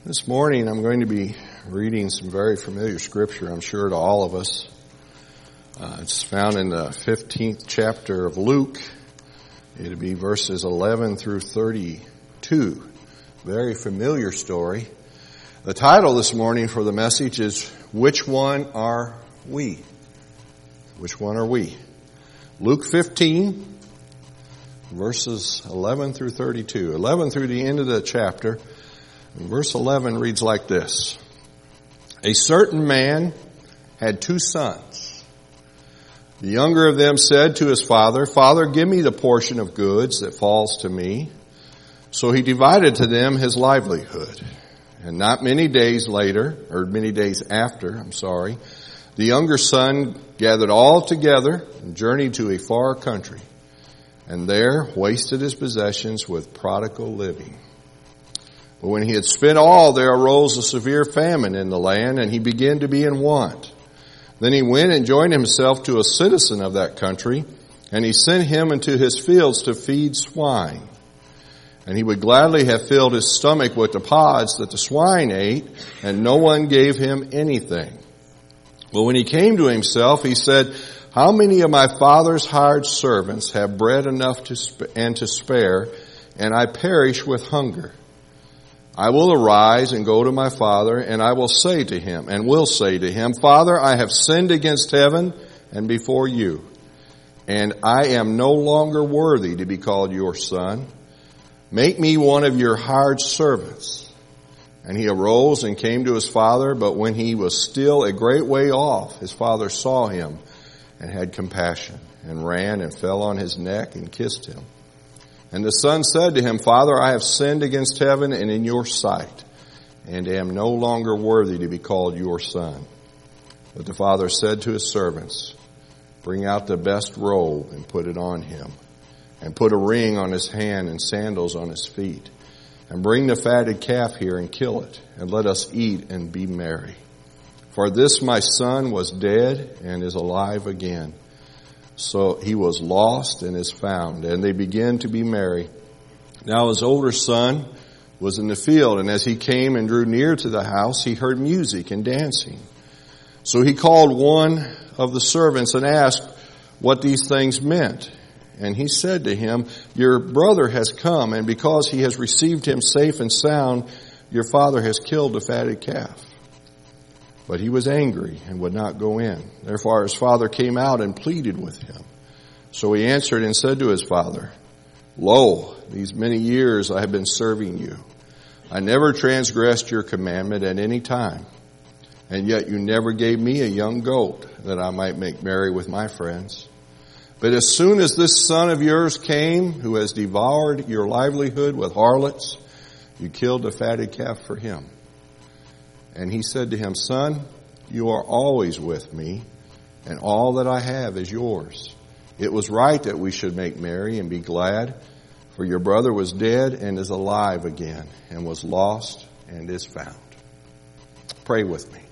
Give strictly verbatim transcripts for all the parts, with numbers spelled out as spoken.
This morning I'm going to be reading some very familiar scripture, I'm sure, to all of us. Uh, it's found in the fifteenth chapter of Luke. It'll be verses eleven through thirty-two. Very familiar story. The title this morning for the message is, Which One Are We? Which one are we? Luke fifteen, verses eleven through thirty-two. eleven through the end of the chapter. Verse eleven reads like this. A certain man had two sons. The younger of them said to his father, Father, give me the portion of goods that falls to me. So he divided to them his livelihood. And not many days later, or many days after, I'm sorry, the younger son gathered all together and journeyed to a far country, and there wasted his possessions with prodigal living. But when he had spent all, there arose a severe famine in the land, and he began to be in want. Then he went and joined himself to a citizen of that country, and he sent him into his fields to feed swine. And he would gladly have filled his stomach with the pods that the swine ate, and no one gave him anything. But when he came to himself, he said, How many of my father's hired servants have bread enough to sp- and to spare, and I perish with hunger? I will arise and go to my father, and I will say to him, and will say to him, Father, I have sinned against heaven and before you, and I am no longer worthy to be called your son. Make me one of your hired servants. And he arose and came to his father, but when he was still a great way off, his father saw him and had compassion, and ran and fell on his neck and kissed him. And the son said to him, Father, I have sinned against heaven and in your sight, and am no longer worthy to be called your son. But the father said to his servants, Bring out the best robe and put it on him, and put a ring on his hand and sandals on his feet. And bring the fatted calf here and kill it, and let us eat and be merry. For this my son was dead and is alive again. So he was lost and is found, and they began to be merry. Now his older son was in the field, and as he came and drew near to the house, he heard music and dancing. So he called one of the servants and asked what these things meant. And he said to him, Your brother has come, and because he has received him safe and sound, your father has killed the fatted calf. But he was angry and would not go in. Therefore his father came out and pleaded with him. So he answered and said to his father, Lo, these many years I have been serving you. I never transgressed your commandment at any time. And yet you never gave me a young goat that I might make merry with my friends. But as soon as this son of yours came, who has devoured your livelihood with harlots, you killed the fatted calf for him. And he said to him, Son, you are always with me, and all that I have is yours. It was right that we should make merry and be glad, for your brother was dead and is alive again, and was lost and is found. Pray with me.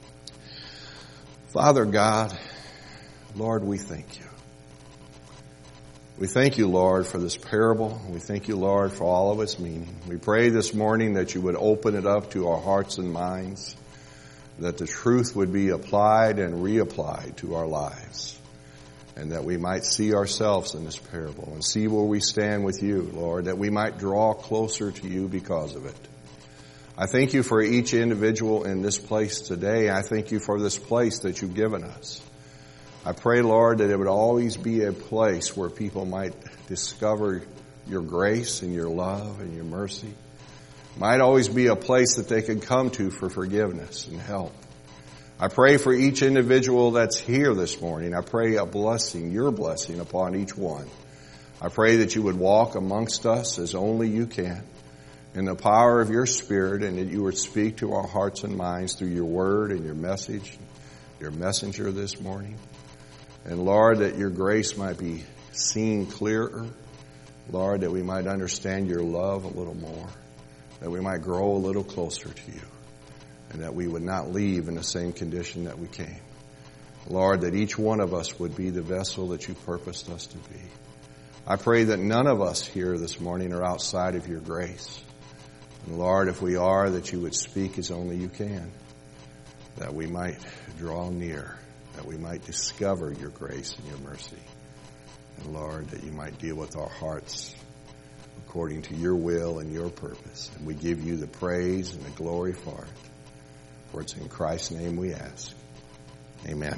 Father God, Lord, we thank you. We thank you, Lord, for this parable. We thank you, Lord, for all of its meaning. We pray this morning that you would open it up to our hearts and minds, that the truth would be applied and reapplied to our lives, and that we might see ourselves in this parable and see where we stand with you, Lord, that we might draw closer to you because of it. I thank you for each individual in this place today. I thank you for this place that you've given us. I pray, Lord, that it would always be a place where people might discover your grace and your love and your mercy. Might always be a place that they could come to for forgiveness and help. I pray for each individual that's here this morning. I pray a blessing, your blessing upon each one. I pray that you would walk amongst us as only you can in the power of your Spirit, and that you would speak to our hearts and minds through your word and your message, your messenger this morning. And Lord, that your grace might be seen clearer. Lord, that we might understand your love a little more. That we might grow a little closer to you. And that we would not leave in the same condition that we came. Lord, that each one of us would be the vessel that you purposed us to be. I pray that none of us here this morning are outside of your grace. And Lord, if we are, that you would speak as only you can, that we might draw near, that we might discover your grace and your mercy. And Lord, that you might deal with our hearts according to your will and your purpose. And we give you the praise and the glory for it. For it's in Christ's name we ask. Amen.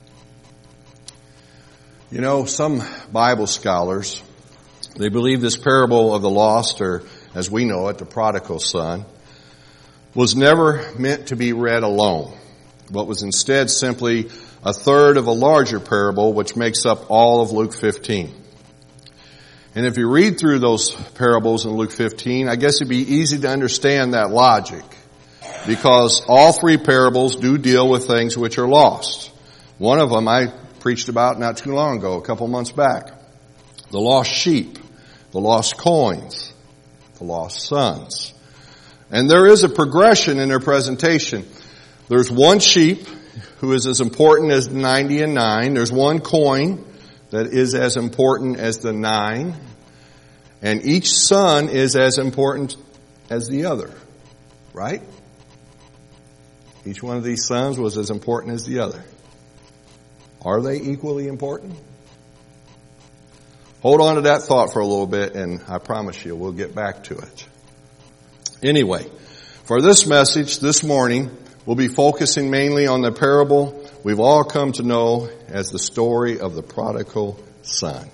You know, some Bible scholars, they believe this parable of the lost, or as we know it, the prodigal son, was never meant to be read alone, but was instead simply a third of a larger parable which makes up all of Luke fifteen. And if you read through those parables in Luke fifteen, I guess it'd be easy to understand that logic, because all three parables do deal with things which are lost. One of them I preached about not too long ago, a couple months back. The lost sheep, the lost coins, the lost sons. And there is a progression in their presentation. There's one sheep who is as important as ninety and nine. There's one coin that is as important as the nine. And each son is as important as the other. Right? Each one of these sons was as important as the other. Are they equally important? Hold on to that thought for a little bit, and I promise you we'll get back to it. Anyway, for this message this morning, we'll be focusing mainly on the parable we've all come to know as the story of the prodigal son.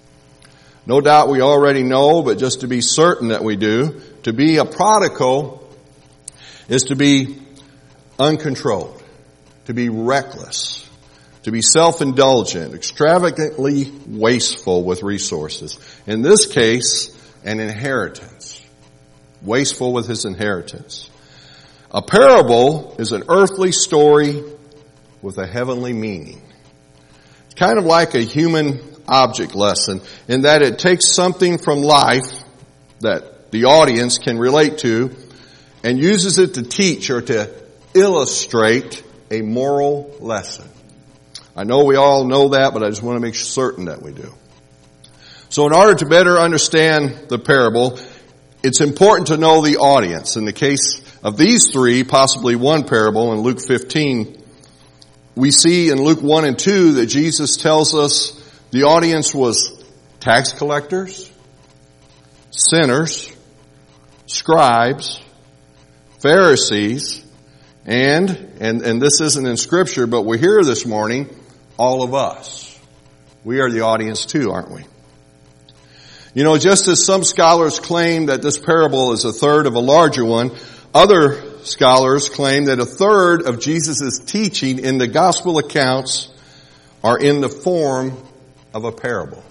No doubt we already know, but just to be certain that we do, to be a prodigal is to be uncontrolled, to be reckless, to be self-indulgent, extravagantly wasteful with resources. In this case, an inheritance. Wasteful with his inheritance. A parable is an earthly story with a heavenly meaning. It's kind of like a human object lesson in that it takes something from life that the audience can relate to and uses it to teach or to illustrate a moral lesson. I know we all know that, but I just want to make certain that we do. So in order to better understand the parable, it's important to know the audience. In the case of these three, possibly one parable in Luke fifteen, we see in Luke one and two that Jesus tells us the audience was tax collectors, sinners, scribes, Pharisees, and, and, and this isn't in Scripture, but we're here this morning, all of us. We are the audience too, aren't we? You know, just as some scholars claim that this parable is a third of a larger one, other scholars claim that a third of Jesus' teaching in the gospel accounts are in the form of a parable.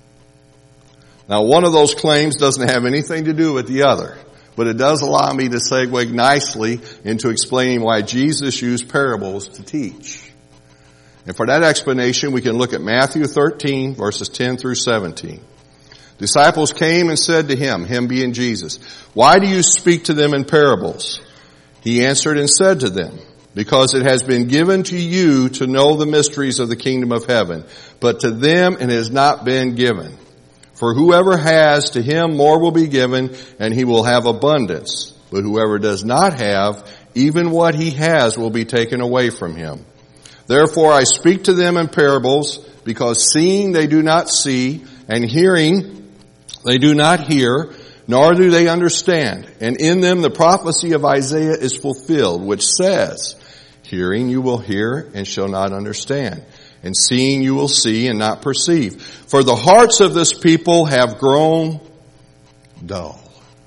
Now, one of those claims doesn't have anything to do with the other, but it does allow me to segue nicely into explaining why Jesus used parables to teach. And for that explanation, we can look at Matthew thirteen, verses ten through seventeen. Disciples came and said to him, him being Jesus, "Why do you speak to them in parables?" He answered and said to them, "Because it has been given to you to know the mysteries of the kingdom of heaven, but to them it has not been given. For whoever has, to him more will be given, and he will have abundance. But whoever does not have, even what he has will be taken away from him. Therefore I speak to them in parables, because seeing they do not see, and hearing they do not hear, nor do they understand. And in them the prophecy of Isaiah is fulfilled, which says, Hearing you will hear and shall not understand, and seeing you will see and not perceive. For the hearts of this people have grown dull."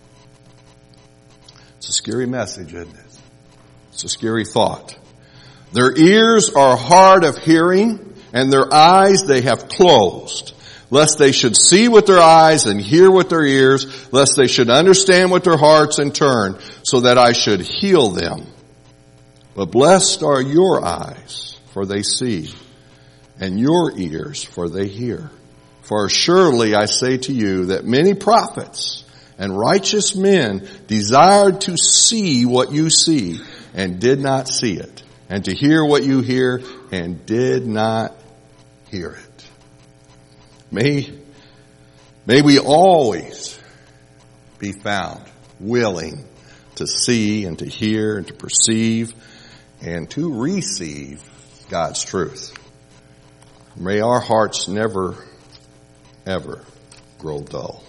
It's a scary message, isn't it? It's a scary thought. "Their ears are hard of hearing, and their eyes they have closed, lest they should see with their eyes and hear with their ears, lest they should understand with their hearts and turn, so that I should heal them. But blessed are your eyes, for they see, and your ears, for they hear. For surely I say to you that many prophets and righteous men desired to see what you see, and did not see it, and to hear what you hear, and did not hear it." May, may we always be found willing to see and to hear and to perceive and to receive God's truth. May our hearts never, ever grow dull.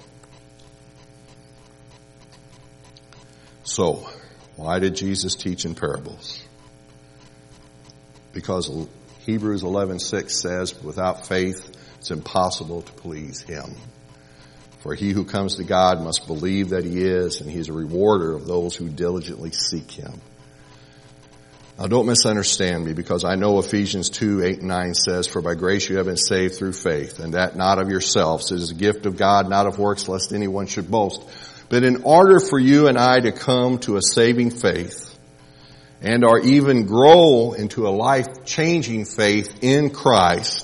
So, why did Jesus teach in parables? Because Hebrews eleven six says, without faith, it's impossible to please Him. For he who comes to God must believe that He is, and He is a rewarder of those who diligently seek Him. Now don't misunderstand me, because I know Ephesians two, eight and nine says, for by grace you have been saved through faith, and that not of yourselves. It is a gift of God, not of works, lest anyone should boast. But in order for you and I to come to a saving faith, and or even grow into a life-changing faith in Christ,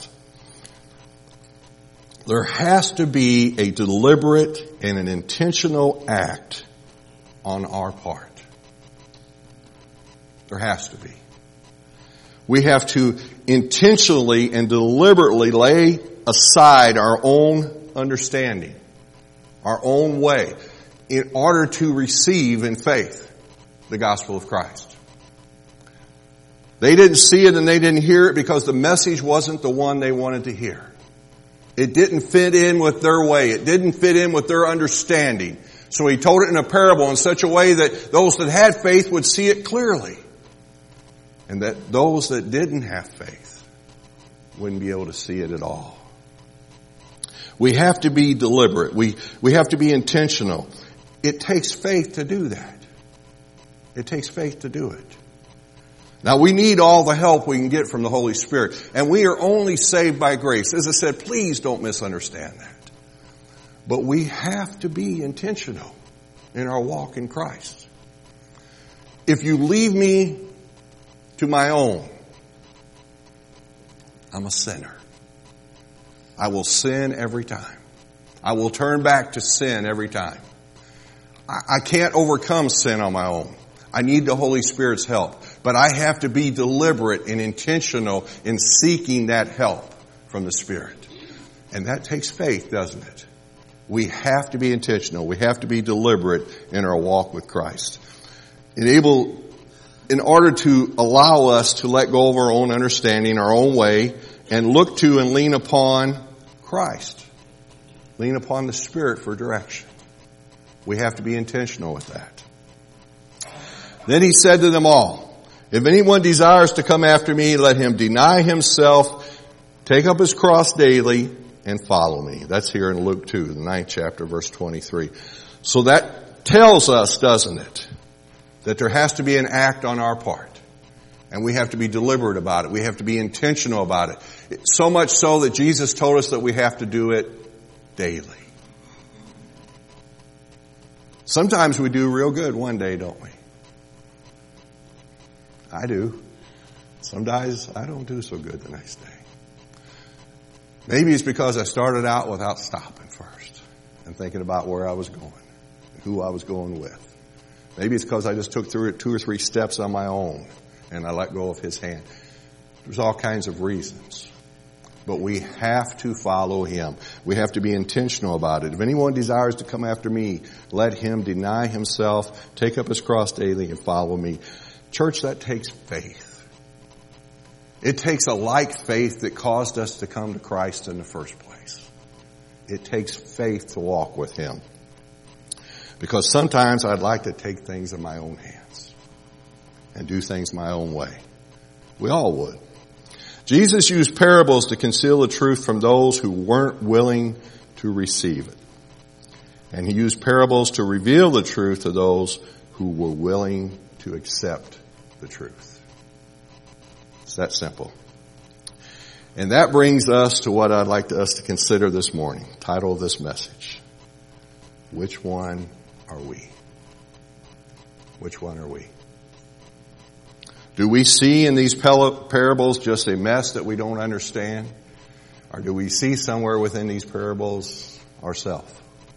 there has to be a deliberate and an intentional act on our part. There has to be. We have to intentionally and deliberately lay aside our own understanding, our own way, in order to receive in faith the gospel of Christ. They didn't see it and they didn't hear it because the message wasn't the one they wanted to hear. It didn't fit in with their way. It didn't fit in with their understanding. So He told it in a parable in such a way that those that had faith would see it clearly. And that those that didn't have faith wouldn't be able to see it at all. We have to be deliberate. We, we have to be intentional. It takes faith to do that. It takes faith to do it. Now we need all the help we can get from the Holy Spirit. And we are only saved by grace. As I said, please don't misunderstand that. But we have to be intentional in our walk in Christ. If you leave me to my own, I'm a sinner. I will sin every time. I will turn back to sin every time. I, I can't overcome sin on my own. I need the Holy Spirit's help. But I have to be deliberate and intentional in seeking that help from the Spirit. And that takes faith, doesn't it? We have to be intentional. We have to be deliberate in our walk with Christ. Enable, in order to allow us to let go of our own understanding, our own way, and look to and lean upon Christ. Lean upon the Spirit for direction. We have to be intentional with that. Then He said to them all, if anyone desires to come after me, let him deny himself, take up his cross daily, and follow me. That's here in Luke two, the ninth chapter, verse twenty-three. So that tells us, doesn't it, that there has to be an act on our part. And we have to be deliberate about it. We have to be intentional about it. So much so that Jesus told us that we have to do it daily. Sometimes we do real good one day, don't we? I do. Some days I don't do so good the next day. Maybe it's because I started out without stopping first and thinking about where I was going and who I was going with. Maybe it's because I just took through two or three steps on my own and I let go of His hand. There's all kinds of reasons. But we have to follow Him. We have to be intentional about it. If anyone desires to come after me, let him deny himself, take up his cross daily, and follow me. Church, that takes faith. It takes a like faith that caused us to come to Christ in the first place. It takes faith to walk with Him. Because sometimes I'd like to take things in my own hands and do things my own way. We all would. Jesus used parables to conceal the truth from those who weren't willing to receive it. And He used parables to reveal the truth to those who were willing to accept the truth. It's that simple. And that brings us to what I'd like us to consider this morning. Title of this message. Which one are we? Which one are we? Do we see in these parables just a mess that we don't understand? Or do we see somewhere within these parables ourselves?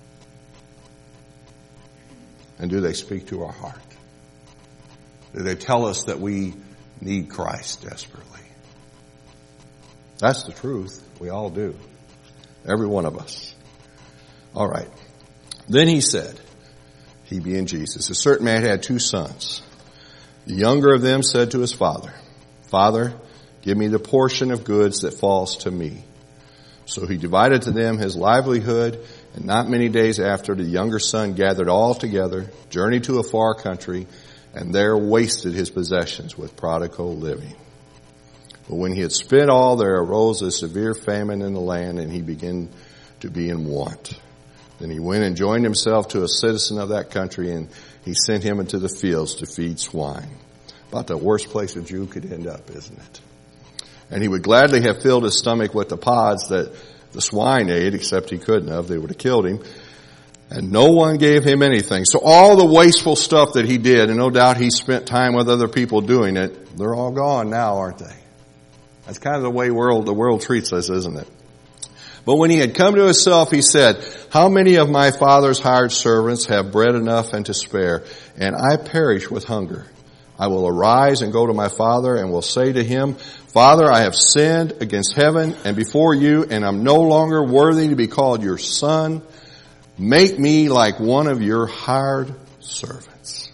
And do they speak to our heart? Do they tell us that we need Christ desperately? That's the truth. We all do. Every one of us. All right. Then He said, he being Jesus. A certain man had two sons. The younger of them said to his father, Father, give me the portion of goods that falls to me. So he divided to them his livelihood, and not many days after, the younger son gathered all together, journeyed to a far country, and there wasted his possessions with prodigal living. But when he had spent all, there arose a severe famine in the land, and he began to be in want. Then he went and joined himself to a citizen of that country, and he sent him into the fields to feed swine. About the worst place a Jew could end up, isn't it? And he would gladly have filled his stomach with the pods that the swine ate, except he couldn't have. They would have killed him. And no one gave him anything. So all the wasteful stuff that he did, and no doubt he spent time with other people doing it, they're all gone now, aren't they? That's kind of the way world, the world treats us, isn't it? But when he had come to himself, he said, How many of my father's hired servants have bread enough and to spare, and I perish with hunger? I will arise and go to my father and will say to him, Father, I have sinned against heaven and before you, and I'm no longer worthy to be called your son. Make me like one of your hired servants.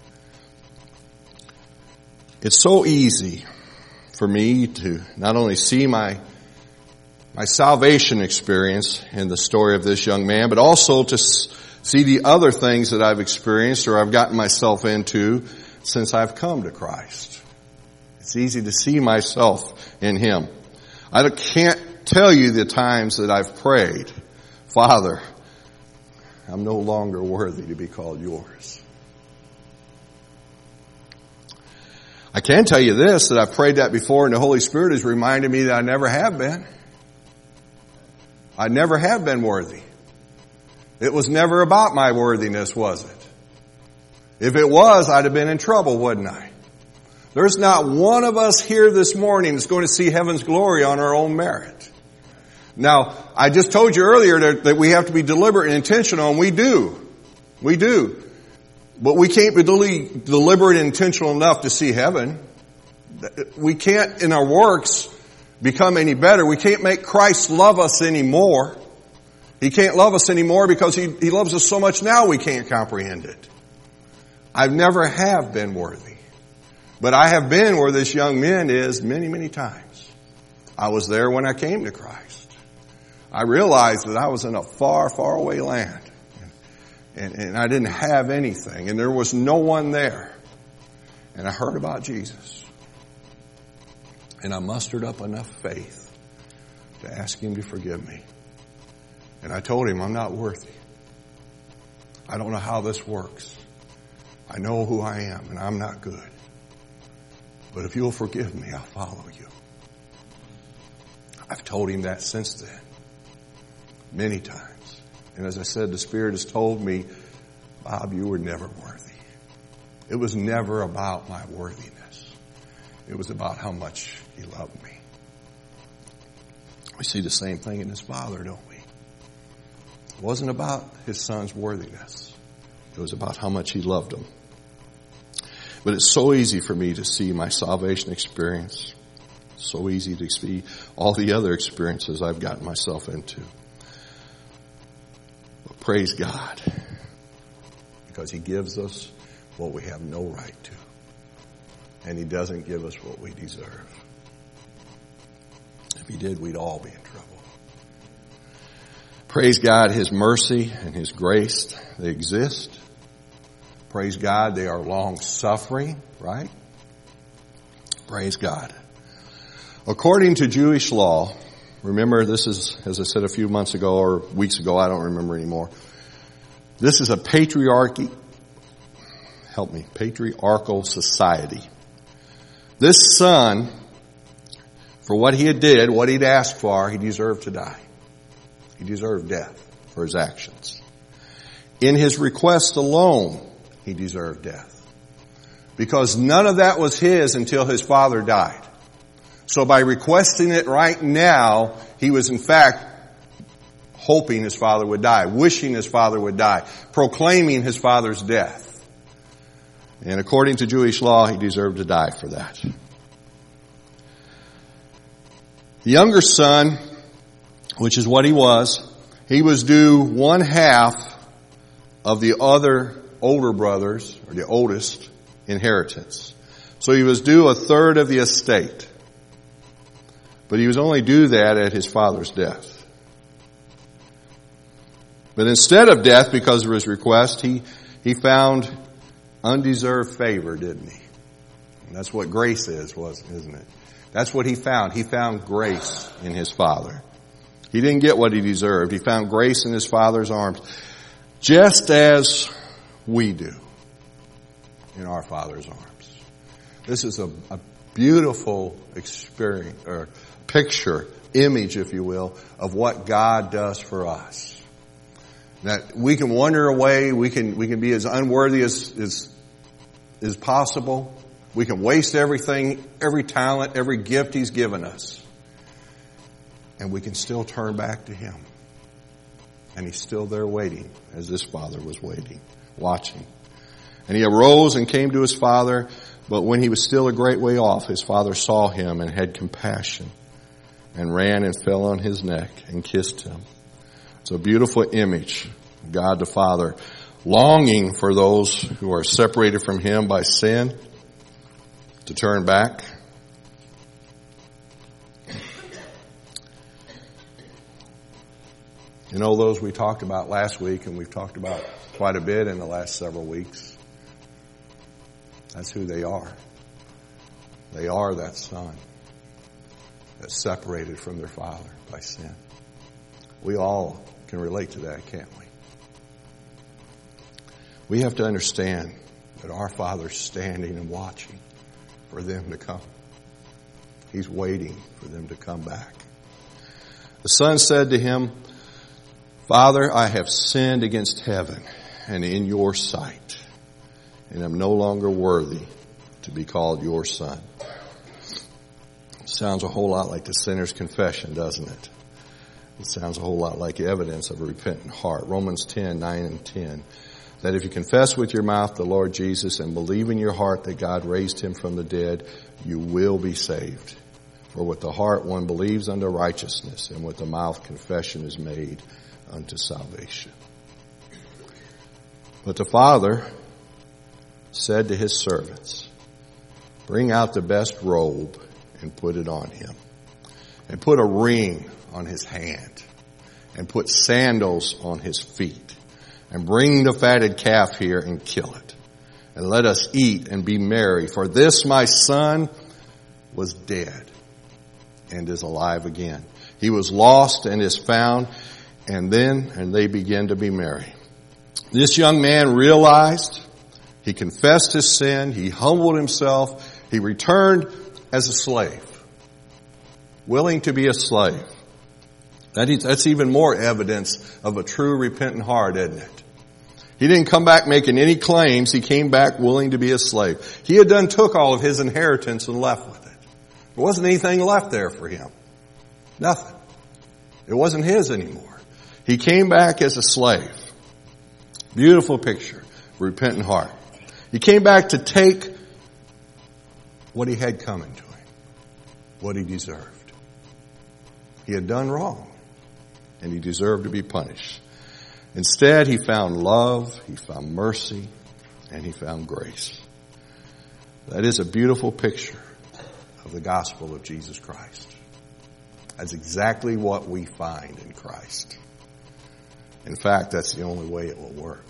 It's so easy for me to not only see my my salvation experience in the story of this young man, but also to see the other things that I've experienced or I've gotten myself into since I've come to Christ. It's easy to see myself in him. I can't tell you the times that I've prayed, Father, I'm no longer worthy to be called yours. I can tell you this, that I've prayed that before, and the Holy Spirit has reminded me that I never have been. I never have been worthy. It was never about my worthiness, was it? If it was, I'd have been in trouble, wouldn't I? There's not one of us here this morning that's going to see heaven's glory on our own merit. Now, I just told you earlier that, that we have to be deliberate and intentional, and we do. We do. But we can't be deliberate and intentional enough to see heaven. We can't, in our works, become any better. We can't make Christ love us anymore. He can't love us anymore because he, he loves us so much now we can't comprehend it. I've never have been worthy. But I have been where this young man is many, many times. I was there when I came to Christ. I realized that I was in a far, far away land. And, and I didn't have anything. And there was no one there. And I heard about Jesus. And I mustered up enough faith to ask him to forgive me. And I told him I'm not worthy. I don't know how this works. I know who I am, and I'm not good. But if you'll forgive me, I'll follow you. I've told him that since then, many times. And as I said, the Spirit has told me, Bob, you were never worthy. It was never about my worthiness. It was about how much he loved me. We see the same thing in his father, don't we? It wasn't about his son's worthiness. It was about how much he loved him. But it's so easy for me to see my salvation experience. So easy to see all the other experiences I've gotten myself into. But praise God, because he gives us what we have no right to. And he doesn't give us what we deserve. If he did, we'd all be in trouble. Praise God, his mercy and his grace, they exist. Praise God, they are long-suffering, right? Praise God. According to Jewish law, remember this is, as I said a few months ago or weeks ago, I don't remember anymore. This is a patriarchy, help me, patriarchal society. This son, for what he had did, what he'd asked for, he deserved to die. He deserved death for his actions. In his request alone, he deserved death. Because none of that was his until his father died. So by requesting it right now, he was in fact hoping his father would die, wishing his father would die, proclaiming his father's death. And according to Jewish law, he deserved to die for that. The younger son, which is what he was, he was due one half of the other older brothers, or the oldest, inheritance. So he was due a third of the estate. But he was only due that at his father's death. But instead of death, because of his request, he, he found undeserved favor, didn't he? And that's what grace is, wasn't, isn't it? That's what he found. He found grace in his father. He didn't get what he deserved. He found grace in his father's arms, just as we do in our father's arms. This is a, a beautiful experience, or picture, image, if you will, of what God does for us. That we can wander away, we can we can be as unworthy as, as, as possible. We can waste everything, every talent, every gift He's given us. And we can still turn back to Him. And He's still there waiting, as this father was waiting, watching. And he arose and came to his father, but when he was still a great way off, his father saw him and had compassion, and ran and fell on his neck and kissed him. It's a beautiful image of God the Father longing for those who are separated from Him by sin to turn back. You know, those we talked about last week, and we've talked about quite a bit in the last several weeks. That's who they are. They are that son that's separated from their father by sin. We all can relate to that, can't we? We have to understand that our Father's standing and watching for them to come. He's waiting for them to come back. The son said to him, Father, I have sinned against heaven and in your sight, and am no longer worthy to be called your son. Sounds a whole lot like the sinner's confession, doesn't it? It sounds a whole lot like evidence of a repentant heart. Romans ten, nine and ten. That if you confess with your mouth the Lord Jesus and believe in your heart that God raised Him from the dead, you will be saved. For with the heart one believes unto righteousness, and with the mouth confession is made unto salvation. But the father said to his servants, bring out the best robe and put it on him, and put a ring on his hand, and put sandals on his feet, and bring the fatted calf here and kill it, and let us eat and be merry. For this my son was dead and is alive again. He was lost and is found. And then, and they began to be merry. This young man realized, he confessed his sin, he humbled himself, he returned as a slave, willing to be a slave. That is, that's even more evidence of a true repentant heart, isn't it? He didn't come back making any claims. He came back willing to be a slave. He had done took all of his inheritance and left with it. There wasn't anything left there for him. Nothing. It wasn't his anymore. He came back as a slave. Beautiful picture. Repentant heart. He came back to take what he had coming to him. What he deserved. He had done wrong. And he deserved to be punished. Instead, he found love, he found mercy, and he found grace. That is a beautiful picture of the gospel of Jesus Christ. That's exactly what we find in Christ. In fact, that's the only way it will work.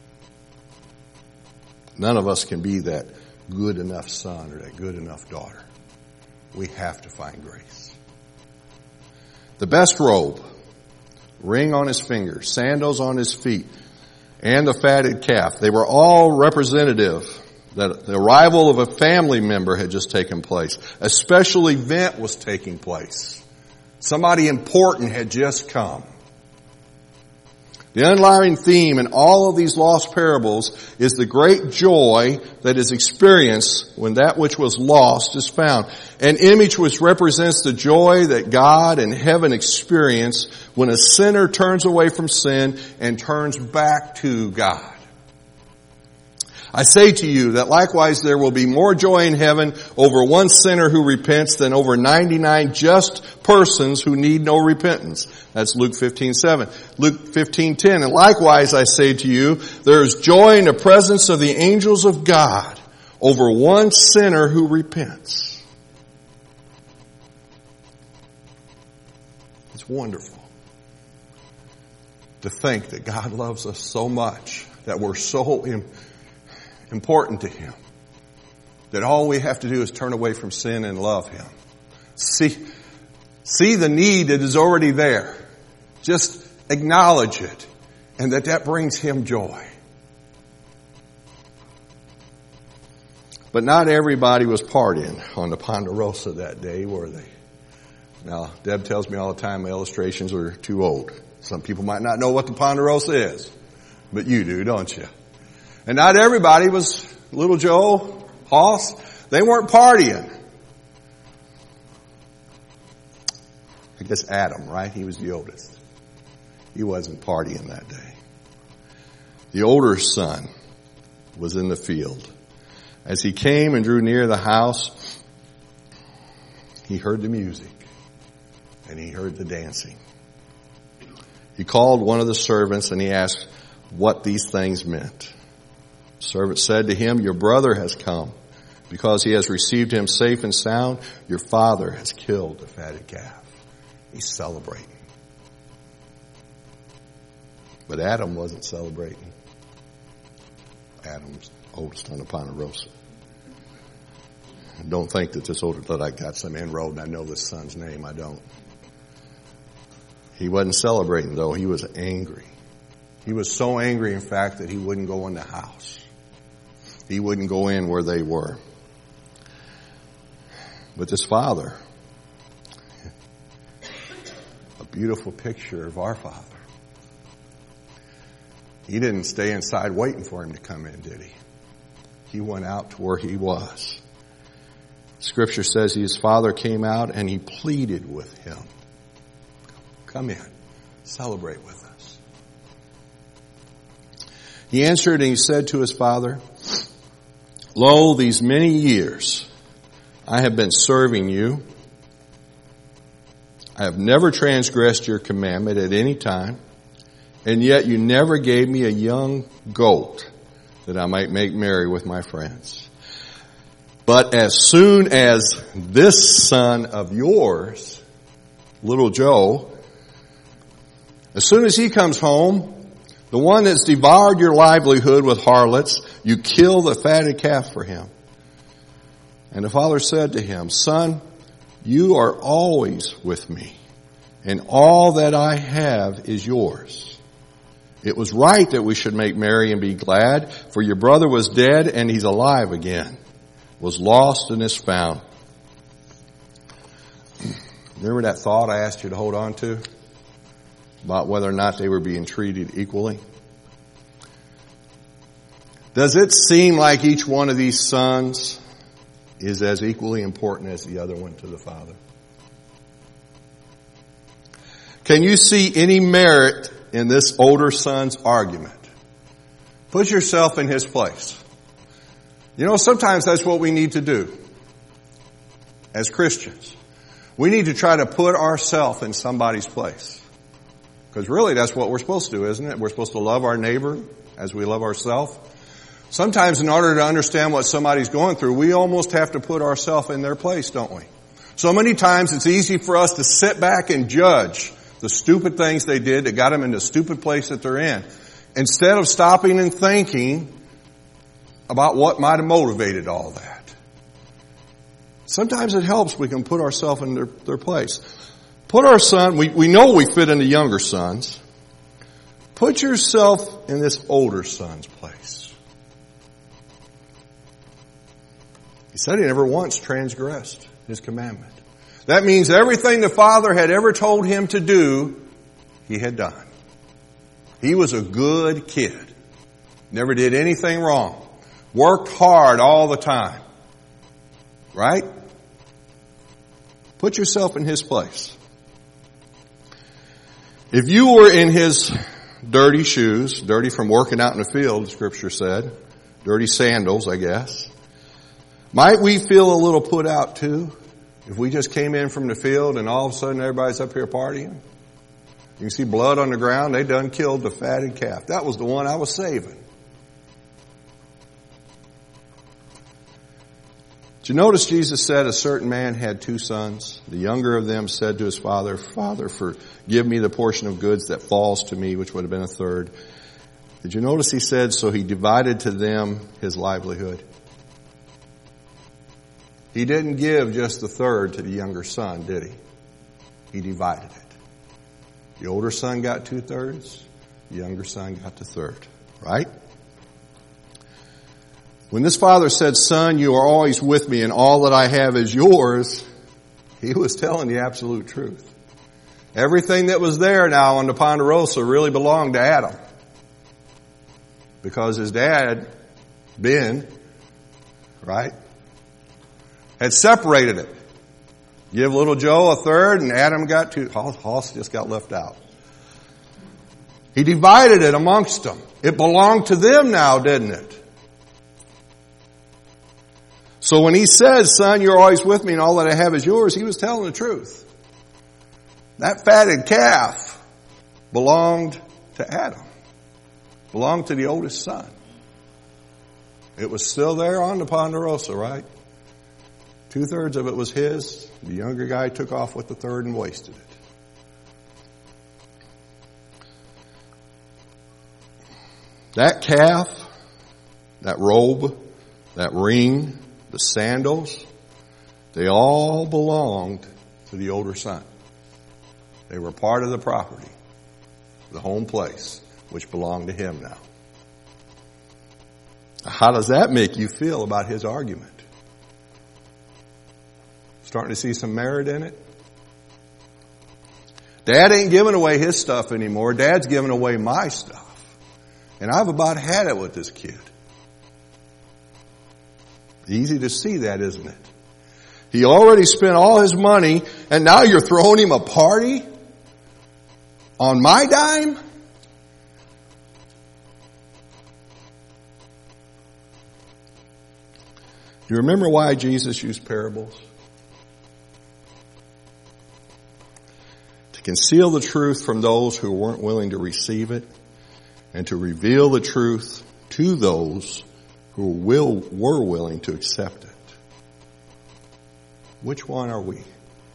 None of us can be that good enough son or that good enough daughter. We have to find grace. The best robe, ring on his finger, sandals on his feet, and the fatted calf. They were all representative that the arrival of a family member had just taken place. A special event was taking place. Somebody important had just come. The underlying theme in all of these lost parables is the great joy that is experienced when that which was lost is found. An image which represents the joy that God and heaven experience when a sinner turns away from sin and turns back to God. I say to you that likewise there will be more joy in heaven over one sinner who repents than over ninety-nine just persons who need no repentance. That's Luke fifteen seven. Luke fifteen ten. And likewise I say to you, there is joy in the presence of the angels of God over one sinner who repents. It's wonderful to think that God loves us so much, that we're so im- important to Him, that all we have to do is turn away from sin and love Him. See, see the need that is already there. Just acknowledge it, and that that brings Him joy. But not everybody was partying on the Ponderosa that day, were they? Now, Deb tells me all the time my illustrations are too old. Some people might not know what the Ponderosa is, but you do, don't you? And not everybody was little Joe, Hoss. They weren't partying. I guess Adam, right? He was the oldest. He wasn't partying that day. The older son was in the field. As he came and drew near the house, he heard the music and he heard the dancing. He called one of the servants and he asked what these things meant. The servant said to him, your brother has come. Because he has received him safe and sound, your father has killed the fatted calf. He's celebrating. But Adam wasn't celebrating. Adam's oldest on the Ponderosa. Don't think that this older, that I got some inroad and I know this son's name. I don't. He wasn't celebrating though. He was angry. He was so angry, in fact, that he wouldn't go in the house. He wouldn't go in where they were. But this father, a beautiful picture of our Father. He didn't stay inside waiting for him to come in, did he? He went out to where he was. Scripture says his father came out and he pleaded with him. Come in. Celebrate with us. He answered and he said to his father, lo, these many years I have been serving you. I have never transgressed your commandment at any time, and yet you never gave me a young goat that I might make merry with my friends. But as soon as this son of yours, little Joe, as soon as he comes home, the one that's devoured your livelihood with harlots, you kill the fatted calf for him. And the father said to him, son, you are always with me, and all that I have is yours. It was right that we should make merry and be glad, for your brother was dead and he's alive again, was lost and is found. Remember that thought I asked you to hold on to? About whether or not they were being treated equally? Does it seem like each one of these sons is as equally important as the other one to the father? Can you see any merit in this older son's argument? Put yourself in his place. You know, sometimes that's what we need to do as Christians. We need to try to put ourselves in somebody's place. Because really that's what we're supposed to do, isn't it? We're supposed to love our neighbor as we love ourselves. Sometimes in order to understand what somebody's going through, we almost have to put ourselves in their place, don't we? So many times it's easy for us to sit back and judge the stupid things they did that got them in the stupid place that they're in, instead of stopping and thinking about what might have motivated all that. Sometimes it helps we can put ourselves in their, their place. Put our son, we, we know we fit in the younger sons. Put yourself in this older son's place. He said he never once transgressed his commandment. That means everything the father had ever told him to do, he had done. He was a good kid. Never did anything wrong. Worked hard all the time. Right? Put yourself in his place. If you were in his dirty shoes, dirty from working out in the field, Scripture said, dirty sandals, I guess. Might we feel a little put out too? If we just came in from the field and all of a sudden everybody's up here partying? You can see blood on the ground. They done killed the fatted calf. That was the one I was saving. Did you notice Jesus said a certain man had two sons? The younger of them said to his father, Father, forgive me the portion of goods that falls to me, which would have been a third. Did you notice he said, so he divided to them his livelihood? He didn't give just the third to the younger son, did he? He divided it. The older son got two thirds. The younger son got the third. Right? When this father said, son, you are always with me and all that I have is yours, he was telling the absolute truth. Everything that was there now on the Ponderosa really belonged to Adam. Because his dad, Ben, right, had separated it. Give little Joe a third and Adam got two. Hoss just got left out. He divided it amongst them. It belonged to them now, didn't it? So when he says, son, you're always with me and all that I have is yours, he was telling the truth. That fatted calf belonged to Adam. Belonged to the oldest son. It was still there on the Ponderosa, right? Two-thirds of it was his. The younger guy took off with the third and wasted it. That calf, that robe, that ring, the sandals, they all belonged to the older son. They were part of the property, the home place, which belonged to him now. How does that make you feel about his argument? Starting to see some merit in it? Dad ain't giving away his stuff anymore. Dad's giving away my stuff. And I've about had it with this kid. Easy to see that, isn't it? He already spent all his money and now you're throwing him a party on my dime? Do you remember why Jesus used parables? To conceal the truth from those who weren't willing to receive it and to reveal the truth to those who will, were willing to accept it. Which one are we?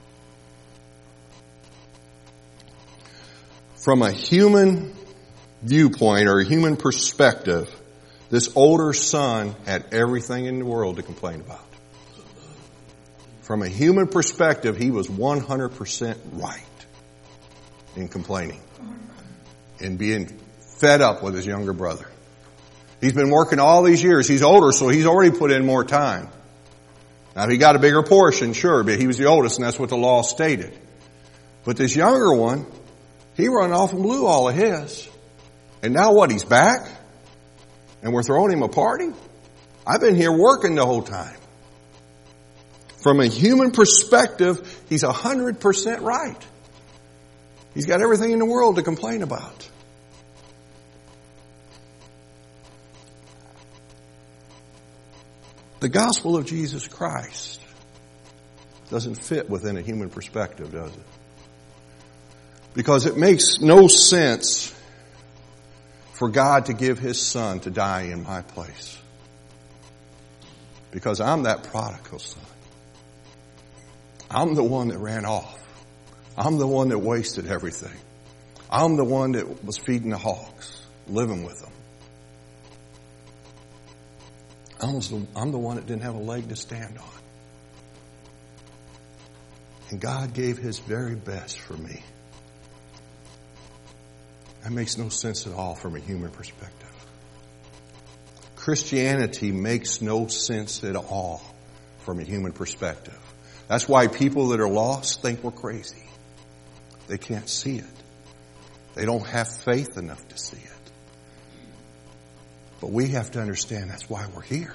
From a human viewpoint or a human perspective, this older son had everything in the world to complain about. From a human perspective, he was one hundred percent right in complaining and being fed up with his younger brother. He's been working all these years. He's older, so he's already put in more time. Now, he got a bigger portion, sure, but he was the oldest, and that's what the law stated. But this younger one, he run off and blew all of his. And now what, he's back? And we're throwing him a party? I've been here working the whole time. From a human perspective, he's one hundred percent right. He's got everything in the world to complain about. The gospel of Jesus Christ doesn't fit within a human perspective, does it? Because it makes no sense for God to give His Son to die in my place. Because I'm that prodigal son. I'm the one that ran off. I'm the one that wasted everything. I'm the one that was feeding the hogs, living with them. I'm the, I'm the one that didn't have a leg to stand on. And God gave His very best for me. That makes no sense at all from a human perspective. Christianity makes no sense at all from a human perspective. That's why people that are lost think we're crazy. They can't see it. They don't have faith enough to see it. But we have to understand that's why we're here.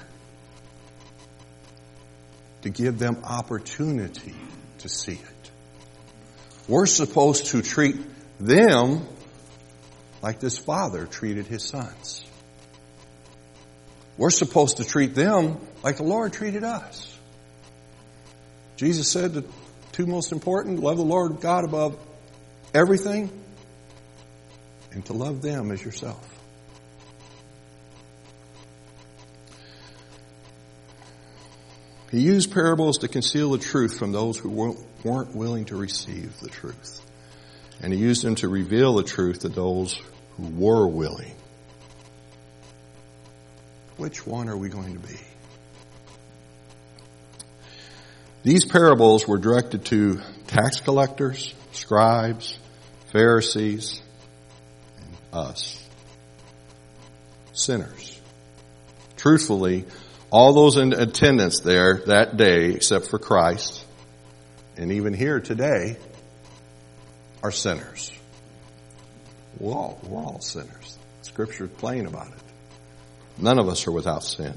To give them opportunity to see it. We're supposed to treat them like this father treated his sons. We're supposed to treat them like the Lord treated us. Jesus said the two most important, love the Lord God above everything, and to love them as yourself. He used parables to conceal the truth from those who weren't willing to receive the truth. And he used them to reveal the truth to those who were willing. Which one are we going to be? These parables were directed to tax collectors, scribes, Pharisees, and us. Sinners. Truthfully, all those in attendance there that day, except for Christ, and even here today, are sinners. We're all, we're all sinners. Scripture is plain about it. None of us are without sin.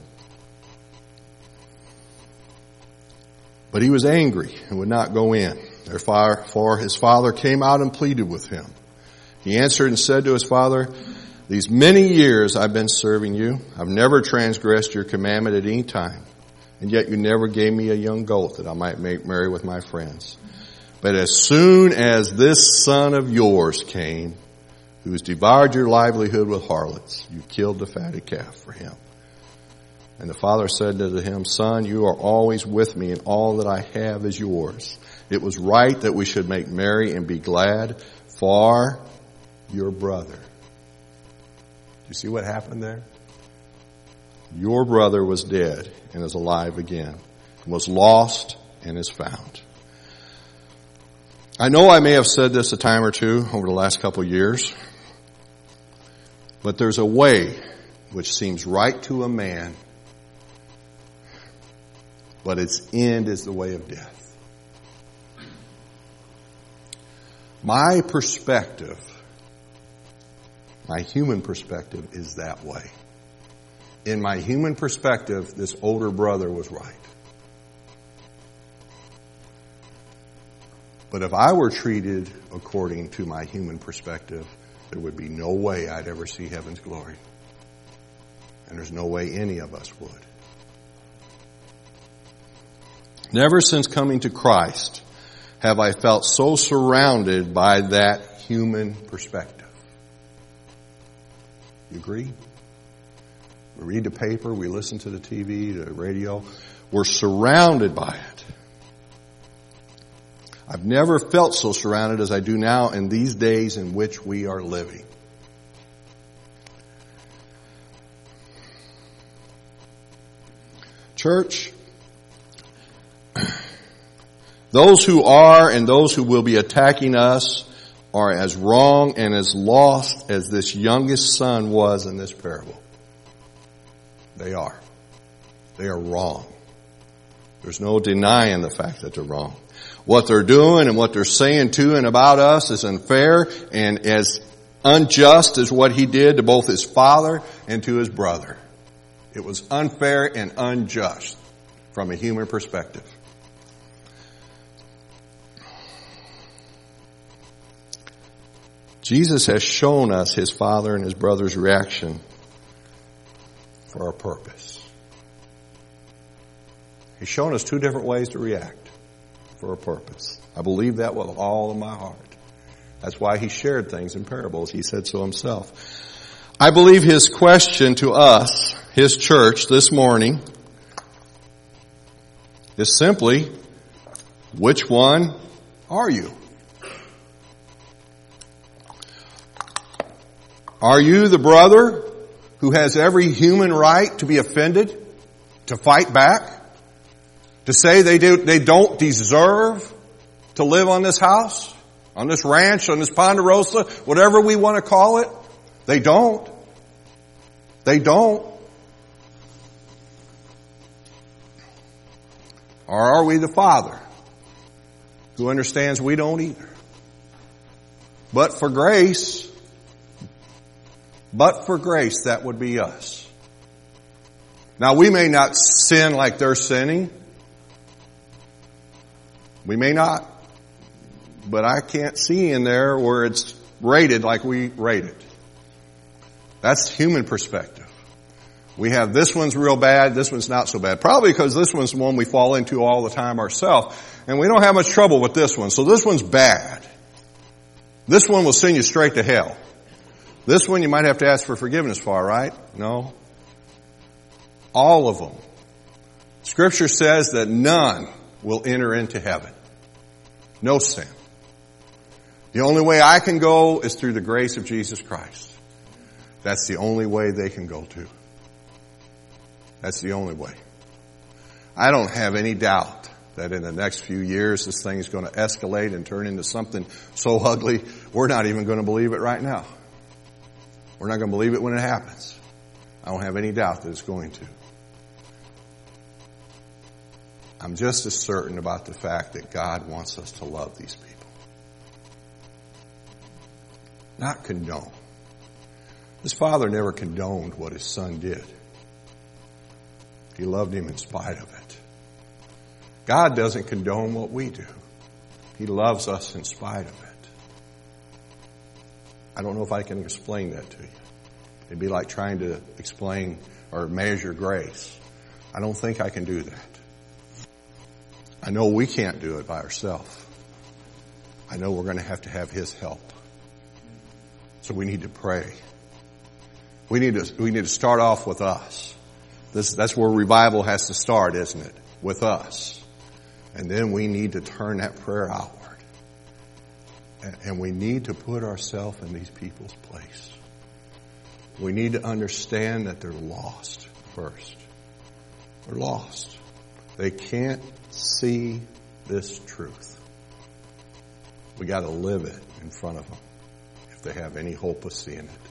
But he was angry and would not go in. Therefore his father came out and pleaded with him. He answered and said to his father, these many years I've been serving you. I've never transgressed your commandment at any time. And yet you never gave me a young goat that I might make merry with my friends. But as soon as this son of yours came, who has devoured your livelihood with harlots, you killed the fatted calf for him. And the father said to him, son, you are always with me, and all that I have is yours. It was right that we should make merry and be glad for your brother. You see what happened there? Your brother was dead and is alive again, was lost and is found. I know I may have said this a time or two over the last couple of years, but there's a way which seems right to a man, but its end is the way of death. My perspective, my human perspective, is that way. In my human perspective, this older brother was right. But if I were treated according to my human perspective, there would be no way I'd ever see heaven's glory. And there's no way any of us would. Never since coming to Christ have I felt so surrounded by that human perspective. You agree? We read the paper, we listen to the T V, the radio. We're surrounded by it. I've never felt so surrounded as I do now in these days in which we are living. Church, those who are and those who will be attacking us are as wrong and as lost as this youngest son was in this parable. They are. They are wrong. There's no denying the fact that they're wrong. What they're doing and what they're saying to and about us is unfair and as unjust as what he did to both his father and to his brother. It was unfair and unjust from a human perspective. Jesus has shown us his father and his brother's reaction for a purpose. He's shown us two different ways to react for a purpose. I believe that with all of my heart. That's why he shared things in parables. He said so himself. I believe his question to us, his church, this morning is simply, which one are you? Are you the brother who has every human right to be offended, to fight back, to say they do, they don't deserve to live on this house, on this ranch, on this Ponderosa, whatever we want to call it? They don't. They don't. Or are we the father who understands we don't either? But for grace, but for grace, that would be us. Now, we may not sin like they're sinning. We may not. But I can't see in there where it's rated like we rate it. That's human perspective. We have this one's real bad, this one's not so bad. Probably because this one's the one we fall into all the time ourselves. And we don't have much trouble with this one. So this one's bad. This one will send you straight to hell. This one you might have to ask for forgiveness for, right? No. All of them. Scripture says that none will enter into heaven. No sin. The only way I can go is through the grace of Jesus Christ. That's the only way they can go to. That's the only way. I don't have any doubt that in the next few years this thing is going to escalate and turn into something so ugly we're not even going to believe it right now. We're not going to believe it when it happens. I don't have any doubt that it's going to. I'm just as certain about the fact that God wants us to love these people. Not condone. His Father never condoned what His Son did. He loved Him in spite of it. God doesn't condone what we do. He loves us in spite of it. I don't know if I can explain that to you. It'd be like trying to explain or measure grace. I don't think I can do that. I know we can't do it by ourselves. I know we're going to have to have His help. So we need to pray. We need to, we need to start off with us. This, that's where revival has to start, isn't it? With us. And then we need to turn that prayer outward. And, and we need to put ourselves in these people's place. We need to understand that they're lost first. They're lost. They can't see this truth. We got to live it in front of them if they have any hope of seeing it.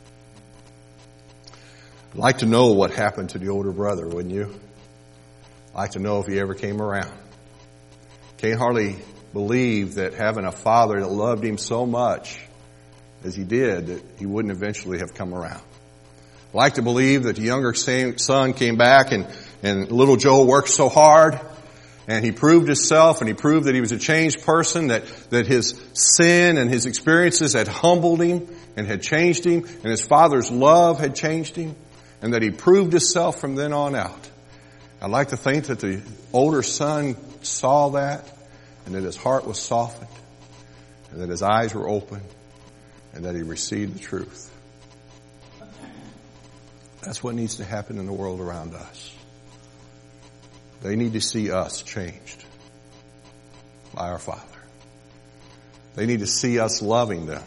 I'd like to know what happened to the older brother, wouldn't you? I'd like to know if he ever came around. Can't hardly believe that having a father that loved him so much as he did, that he wouldn't eventually have come around. I'd like to believe that the younger son came back and, and little Joe worked so hard and he proved himself and he proved that he was a changed person, that, that his sin and his experiences had humbled him and had changed him, and his father's love had changed him, and that he proved himself from then on out. I'd like to think that the older son saw that and that his heart was softened and that his eyes were open and that he received the truth. That's what needs to happen in the world around us. They need to see us changed by our Father. They need to see us loving them.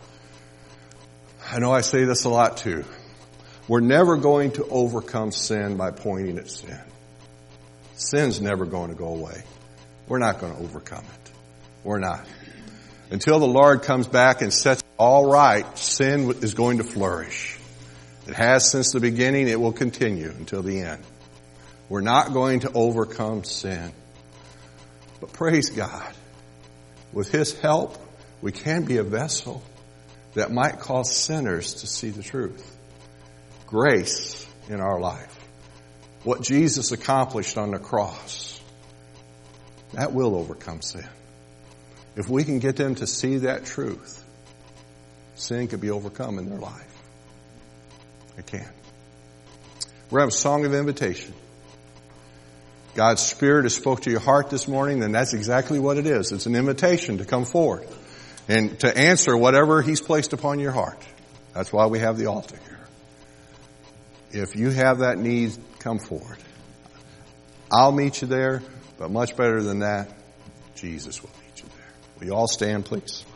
I know I say this a lot too. We're never going to overcome sin by pointing at sin. Sin's never going to go away. We're not going to overcome it. We're not. Until the Lord comes back and sets it all right, sin is going to flourish. It has since the beginning. It will continue until the end. We're not going to overcome sin. But praise God. With His help, we can be a vessel that might cause sinners to see the truth. Grace in our life. What Jesus accomplished on the cross. That will overcome sin. If we can get them to see that truth, sin can be overcome in their life. It can. We're going to have a song of invitation. God's Spirit has spoke to your heart this morning, and that's exactly what it is. It's an invitation to come forward and to answer whatever He's placed upon your heart. That's why we have the altar here. If you have that need, come forward. I'll meet you there, but much better than that, Jesus will meet you there. Will you all stand, please?